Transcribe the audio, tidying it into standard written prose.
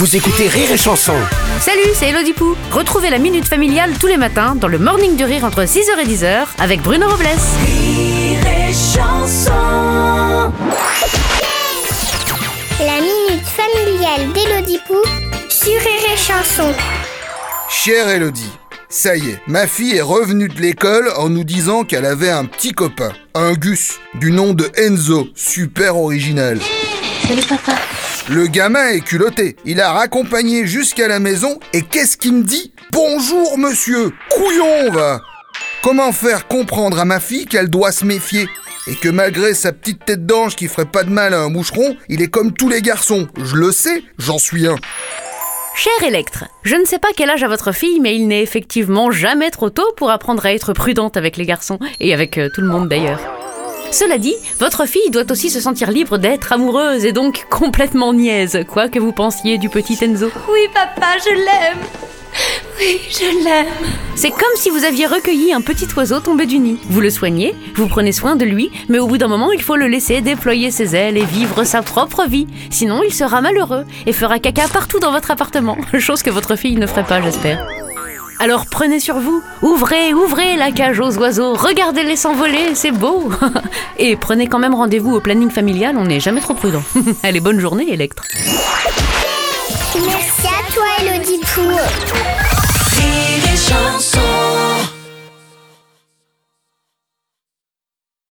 Vous écoutez Rire et Chanson. Salut, c'est Elodie Pou. Retrouvez la Minute Familiale tous les matins dans le Morning du Rire entre 6h et 10h avec Bruno Robles. Rire et Chanson. La Minute Familiale d'Elodie Pou sur Rire et Chanson. Chère Elodie, ça y est, ma fille est revenue de l'école en nous disant qu'elle avait un petit copain, un Gus, du nom de Enzo, super original. Salut papa. Le gamin est culotté, il a raccompagné jusqu'à la maison et qu'est-ce qu'il me dit ? Bonjour monsieur, couillon va ! Comment faire comprendre à ma fille qu'elle doit se méfier ? Et que malgré sa petite tête d'ange qui ferait pas de mal à un moucheron, il est comme tous les garçons, je le sais, j'en suis un. Cher Electre, je ne sais pas quel âge a votre fille, mais il n'est effectivement jamais trop tôt pour apprendre à être prudente avec les garçons, et avec tout le monde d'ailleurs. Cela dit, votre fille doit aussi se sentir libre d'être amoureuse et donc complètement niaise, quoi que vous pensiez du petit Enzo. Oui papa, je l'aime. Oui, je l'aime. C'est comme si vous aviez recueilli un petit oiseau tombé du nid. Vous le soignez, vous prenez soin de lui, mais au bout d'un moment, il faut le laisser déployer ses ailes et vivre sa propre vie. Sinon, il sera malheureux et fera caca partout dans votre appartement, chose que votre fille ne ferait pas, j'espère. Alors prenez sur vous, ouvrez la cage aux oiseaux, regardez-les s'envoler, c'est beau. Et prenez quand même rendez-vous au planning familial, on n'est jamais trop prudent. Allez, bonne journée, Electre. Merci à toi Elodie Pou. Rire et Chanson.